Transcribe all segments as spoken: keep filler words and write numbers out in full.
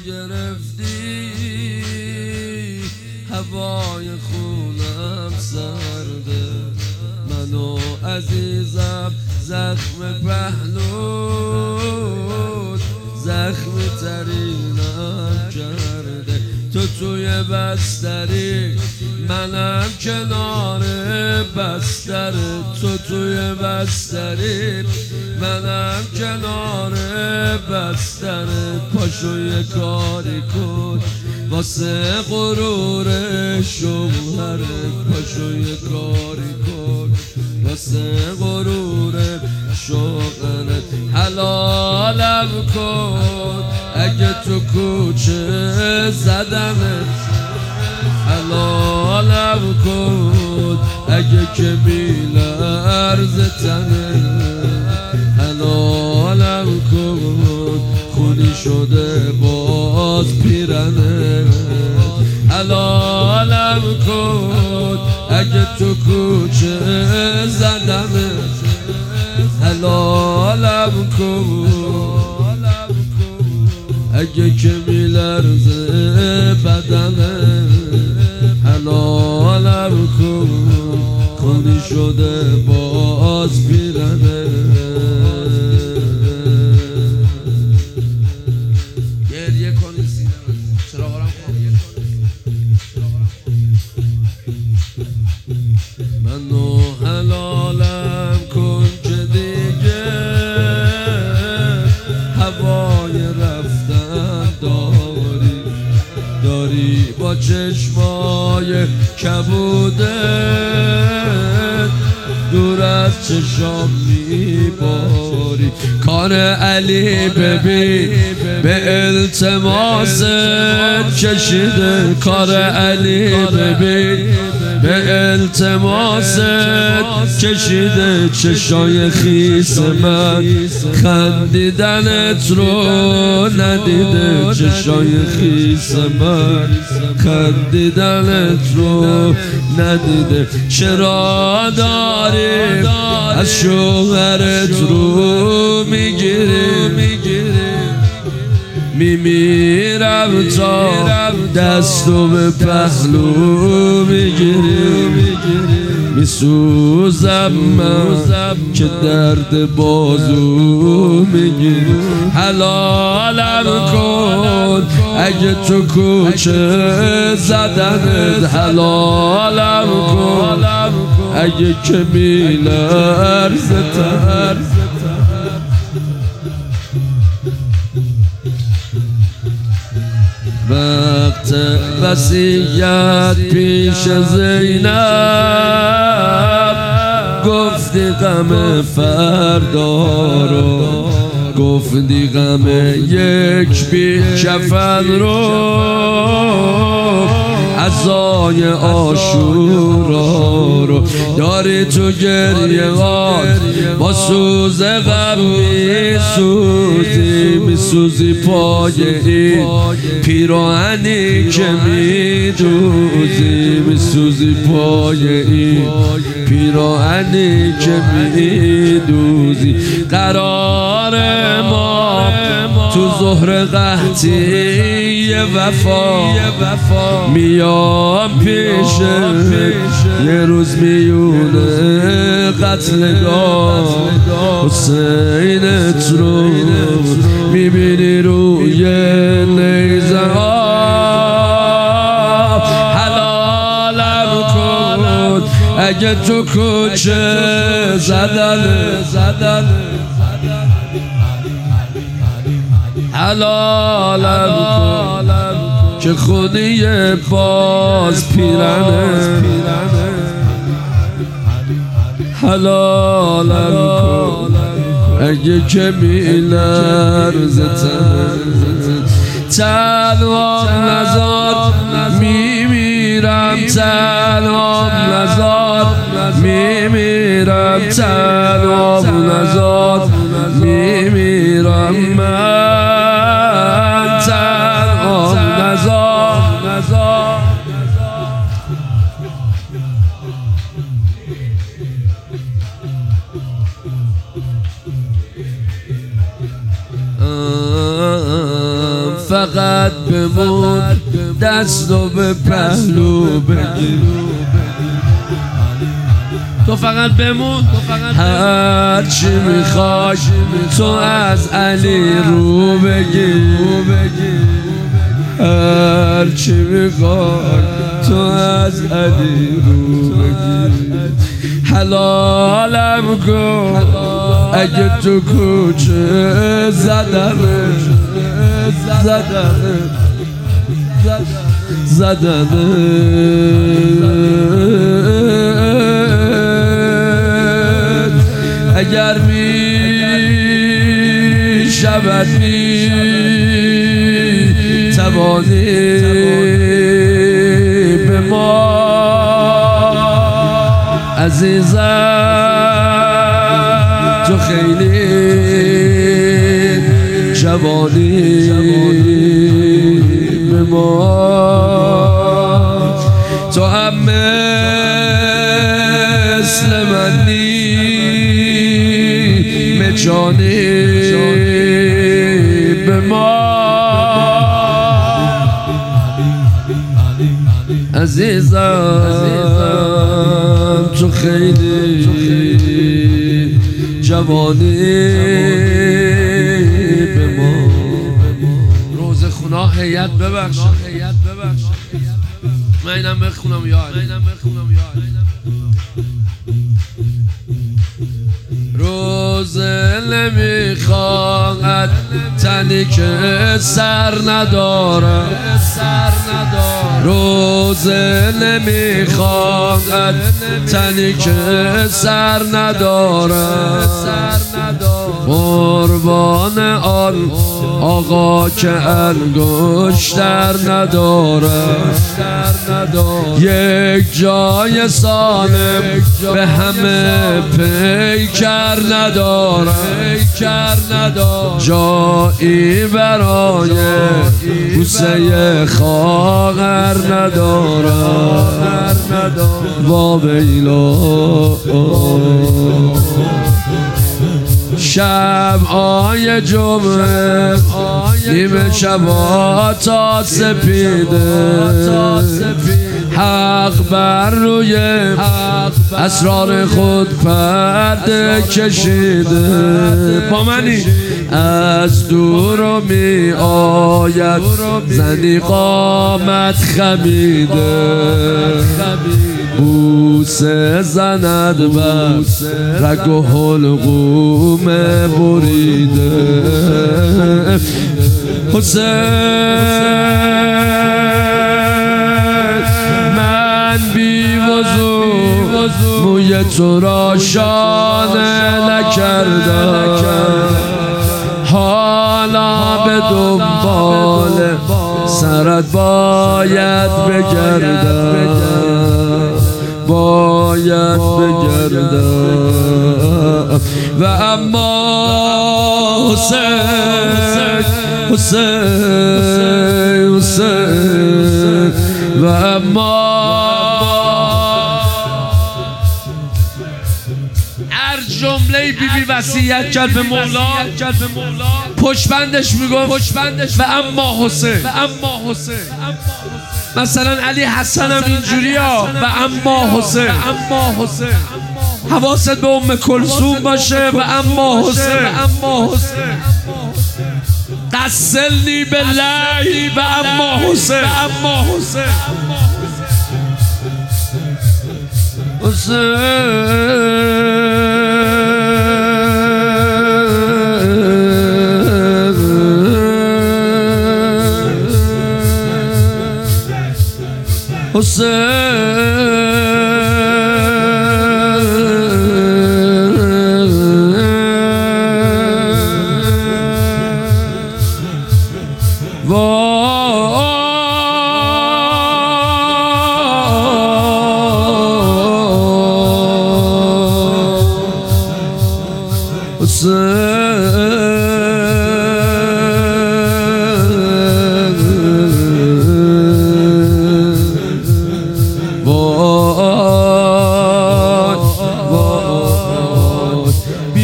گرفتی هوای خونم سرده منو عزیزم زخم پهلود زخمی ترینم کرده تو توی بستری منم کنار بستر تو توی بستری منم کنار بستر پاشو یه کاری کن واسه غرور شوهرت پاشو یه کاری کن واسه غرور شوهرت حلالم کن اگه تو کوچه زدمت حلالم کن اگه که بیلرز تنه حلالم کن خونی شده باز پیرنه حلالم کن اگه تو کوچه زدمه حلالم کن اگه که میلرزه بدنه حلالم کن خونی شده باز پیرنه گریه کنی سینه چرا برم منو حلالم کن که دیگه هوای رفتن داری داری با چشمای کبودت دور از چشام میباری کار علی ببین به التماست کشیده کار علی ببین به التماست کشیده چشای خیس من خندیدنت رو ندیده چشای خیس من خندیدنت رو ندیده چرا داری از شوهرت رو میگیری میمیرم تا دستو به پهلو میگیری میسوزم من که درد بازو میگیری حلالم کن اگه تو کوچه زدنت حلالم کن اگه که میلرزه تر وقت وصیت پیش زینب گفتی غم فردا رو گفتی غم یک بی کفن رو عزای عاشورا رو داری تو گریه غاد با سوز غم میسوزی میسوزی پای این پیراهنی که میدوزی میسوزی پای این پیراهنی که میدوزی قرار ما تو ظهر قحطی وفا میام پیشه یه روز میونه قتلگاه حسینت رو میبینی روی نیزه ها حلالم کن اگه تو کوچه زدن حلالم کن که خودی باز پیرنه حلالم کن اگه که میلرزه تنها نزار میمیرم تنها نزار میمیرم تنها نزار میمیرم من تنها نزار فقط بمون دست رو به پهلو بگیر تو فقط بمون هر چی میخوای تو از علی رو بگیر هر چی میخوای تو از علی رو بگیر حلالم کن اگه تو کوچه زدمه زدمه زدمه اگر می شود می توانی به ما عزیزم تو خیلی جوانی به ما تو هم مثل منی جانی به ما عزیزم تو خیلی جوانی به ما روز خونه هیئت ببخش من اینم بخونم یاد روزه نمیخواهد تنی که سر نداره روزه نمیخواهد تنی که سر نداره قربان آن آقا که انگشتر نداره یک جای سالم به همه پیکر نداره جایی برای بوسه خواهر نداره با ویلا شب‌های جمعه نیمه شبا تا سپیده حق بر روی اسرار خود پرده کشیده با منی از دور می آید زنی قامت خمیده بوسه زند بر رگ و حلقوم بریده حسین من بی وضو موی تو را شانه نکردم حالا به دنبال سرت باید بگردم باید بگردم و اما حسین حسین حسین و اما هر جمله بی بی وصیت کرد به مولا پشتبندش میگفت و اما حسین و اما حسین مثلا علی حسن هم اینجوری ها و اما حسین اما حسین حواست به ام کلثوم باشه و اما حسین اما حسین قسلنی بالله و اما حسین اما حسین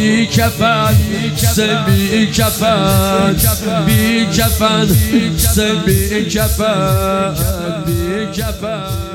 بی کفن حسین بی کفن بی کفن حسین بی کفن بی کفن